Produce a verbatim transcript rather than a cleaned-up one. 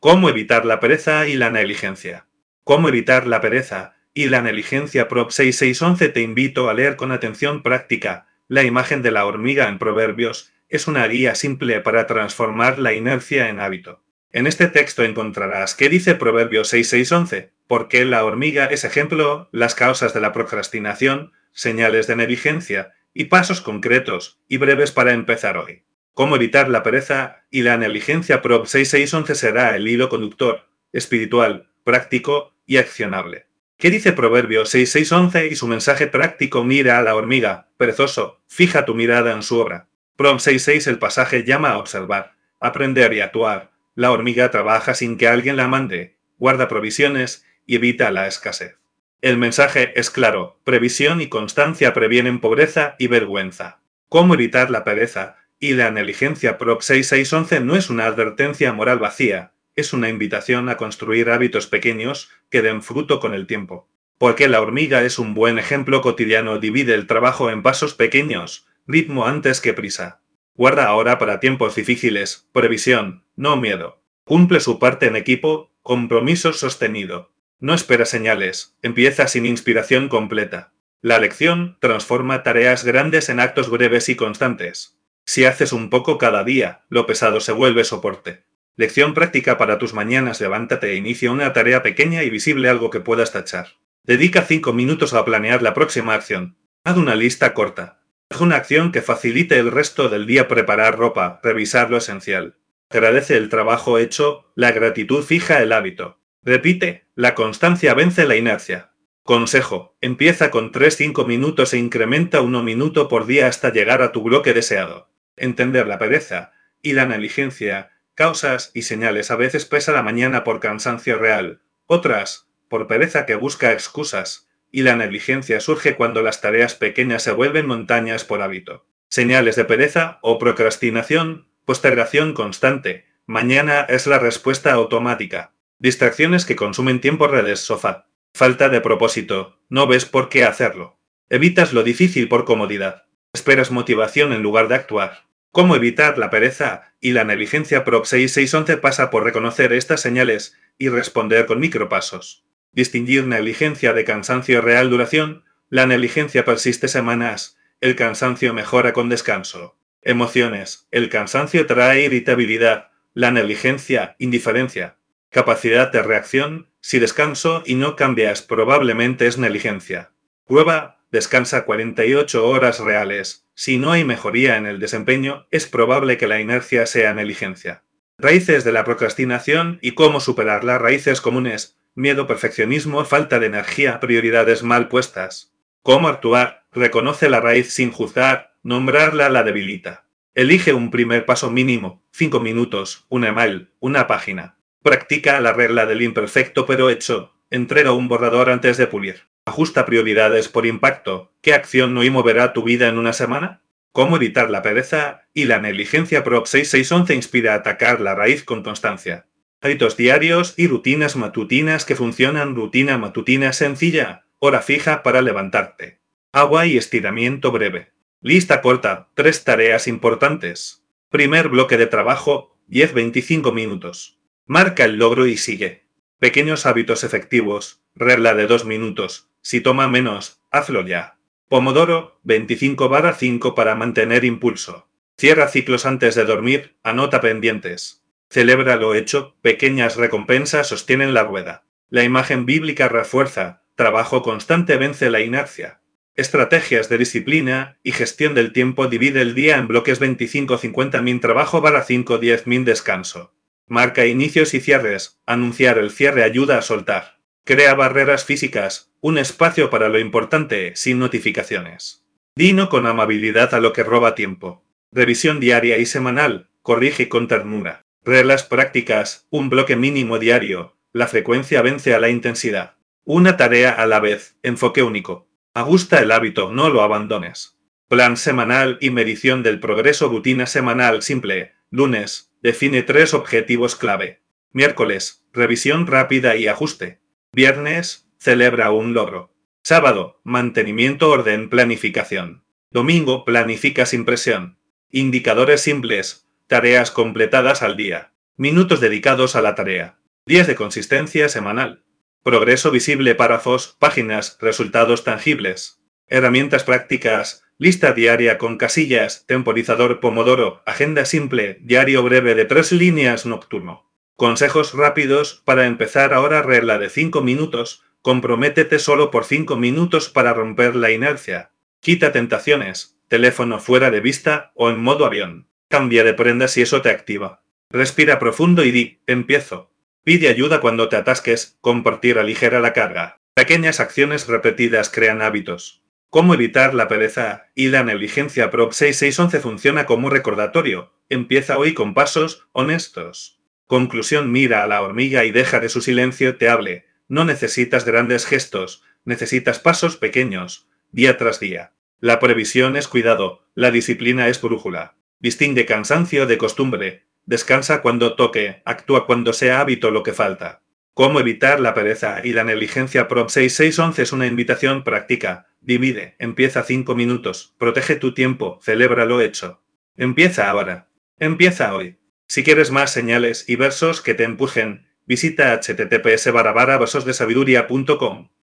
¿Cómo evitar la pereza y la negligencia? ¿Cómo evitar la pereza y la negligencia? Prop seis seis once. Te invito a leer con atención práctica. La imagen de la hormiga en Proverbios es una guía simple para transformar la inercia en hábito. En este texto encontrarás qué dice Proverbios seis seis once, por qué la hormiga es ejemplo, las causas de la procrastinación, señales de negligencia y pasos concretos y breves para empezar hoy. Cómo evitar la pereza y la negligencia. Prop seis seis once será el hilo conductor, espiritual, práctico y accionable. ¿Qué dice Proverbios seis seis once y su mensaje práctico? Mira a la hormiga, perezoso, fija tu mirada en su obra. Prop seis seis. El pasaje llama a observar, aprender y actuar. La hormiga trabaja sin que alguien la mande, guarda provisiones y evita la escasez. El mensaje es claro: previsión y constancia previenen pobreza y vergüenza. ¿Cómo evitar la pereza y la negligencia? Prop seis seis once no es una advertencia moral vacía, es una invitación a construir hábitos pequeños que den fruto con el tiempo. Porque la hormiga es un buen ejemplo cotidiano. Divide el trabajo en pasos pequeños, ritmo antes que prisa. Guarda ahora para tiempos difíciles, previsión, no miedo. Cumple su parte en equipo, compromiso sostenido. No espera señales, empieza sin inspiración completa. La lección transforma tareas grandes en actos breves y constantes. Si haces un poco cada día, lo pesado se vuelve soporte. Lección práctica para tus mañanas. Levántate e inicia una tarea pequeña y visible, algo que puedas tachar. Dedica cinco minutos a planear la próxima acción. Haz una lista corta. Haz una acción que facilite el resto del día. Preparar ropa, revisar lo esencial. Agradece el trabajo hecho, la gratitud fija el hábito. Repite, la constancia vence la inercia. Consejo: empieza con tres a cinco minutos e incrementa uno minuto por día hasta llegar a tu bloque deseado. Entender la pereza y la negligencia, causas y señales. A veces pesa la mañana por cansancio real, otras por pereza que busca excusas, y la negligencia surge cuando las tareas pequeñas se vuelven montañas por hábito. Señales de pereza o procrastinación: postergación constante. Mañana es la respuesta automática. Distracciones que consumen tiempo. Redes, sofá. Falta de propósito, no ves por qué hacerlo. Evitas lo difícil por comodidad. Esperas motivación en lugar de actuar. ¿Cómo evitar la pereza y la negligencia? Prop seis seis once pasa por reconocer estas señales y responder con micropasos. Distinguir negligencia de cansancio. Real duración: la negligencia persiste semanas, el cansancio mejora con descanso. Emociones: el cansancio trae irritabilidad, la negligencia, indiferencia. Capacidad de reacción: si descanso y no cambias, probablemente es negligencia. Prueba: descansa cuarenta y ocho horas reales. Si no hay mejoría en el desempeño, es probable que la inercia sea negligencia. Raíces de la procrastinación y cómo superarla. Raíces comunes: miedo, perfeccionismo, falta de energía, prioridades mal puestas. ¿Cómo actuar? Reconoce la raíz sin juzgar, nombrarla la debilita. Elige un primer paso mínimo, cinco minutos, un email, una página. Practica la regla del imperfecto pero hecho. Entrega un borrador antes de pulir. Ajusta prioridades por impacto. ¿Qué acción no moverá tu vida en una semana? ¿Cómo evitar la pereza y la negligencia? Prop seis seis once inspira a atacar la raíz con constancia. Hábitos diarios y rutinas matutinas que funcionan. Rutina matutina sencilla. Hora fija para levantarte. Agua y estiramiento breve. Lista corta. Tres tareas importantes. Primer bloque de trabajo, diez a veinticinco minutos. Marca el logro y sigue. Pequeños hábitos efectivos. Regla de dos minutos. Si toma menos, hazlo ya. Pomodoro, veinticinco barra cinco para mantener impulso. Cierra ciclos antes de dormir, anota pendientes. Celebra lo hecho, pequeñas recompensas sostienen la rueda. La imagen bíblica refuerza, trabajo constante vence la inercia. Estrategias de disciplina y gestión del tiempo. Divide el día en bloques. Veinticinco a cincuenta min trabajo barra cinco a diez min descanso. Marca inicios y cierres. Anunciar el cierre ayuda a soltar. Crea barreras físicas, un espacio para lo importante, sin notificaciones. Di no con amabilidad a lo que roba tiempo. Revisión diaria y semanal. Corrige con ternura. Reglas prácticas, un bloque mínimo diario. La frecuencia vence a la intensidad. Una tarea a la vez, enfoque único. Ajusta el hábito, no lo abandones. Plan semanal y medición del progreso. Rutina semanal simple. Lunes, define tres objetivos clave. Miércoles, revisión rápida y ajuste. Viernes, celebra un logro. Sábado, mantenimiento, orden, planificación. Domingo, planifica sin presión. Indicadores simples, tareas completadas al día. Minutos dedicados a la tarea. Días de consistencia semanal. Progreso visible, párrafos, páginas, resultados tangibles. Herramientas prácticas. Lista diaria con casillas, temporizador Pomodoro, agenda simple, diario breve de tres líneas nocturno. Consejos rápidos para empezar ahora, regla de cinco minutos, comprométete solo por cinco minutos para romper la inercia. Quita tentaciones, teléfono fuera de vista o en modo avión. Cambia de prenda si eso te activa. Respira profundo y di, empiezo. Pide ayuda cuando te atasques, compartir aligera la carga. Pequeñas acciones repetidas crean hábitos. ¿Cómo evitar la pereza y la negligencia? Prop seis seis once funciona como recordatorio. Empieza hoy con pasos honestos. Conclusión: mira a la hormiga y deja de su silencio te hable. No necesitas grandes gestos, necesitas pasos pequeños, día tras día. La previsión es cuidado, la disciplina es brújula. Distingue cansancio de costumbre. Descansa cuando toque, actúa cuando sea hábito lo que falta. ¿Cómo evitar la pereza y la negligencia? Prop seis seis once es una invitación práctica. Divide, empieza cinco minutos, protege tu tiempo, celebra lo hecho. Empieza ahora. Empieza hoy. Si quieres más señales y versos que te empujen, visita h t t p s barra barra versos de sabiduría punto com.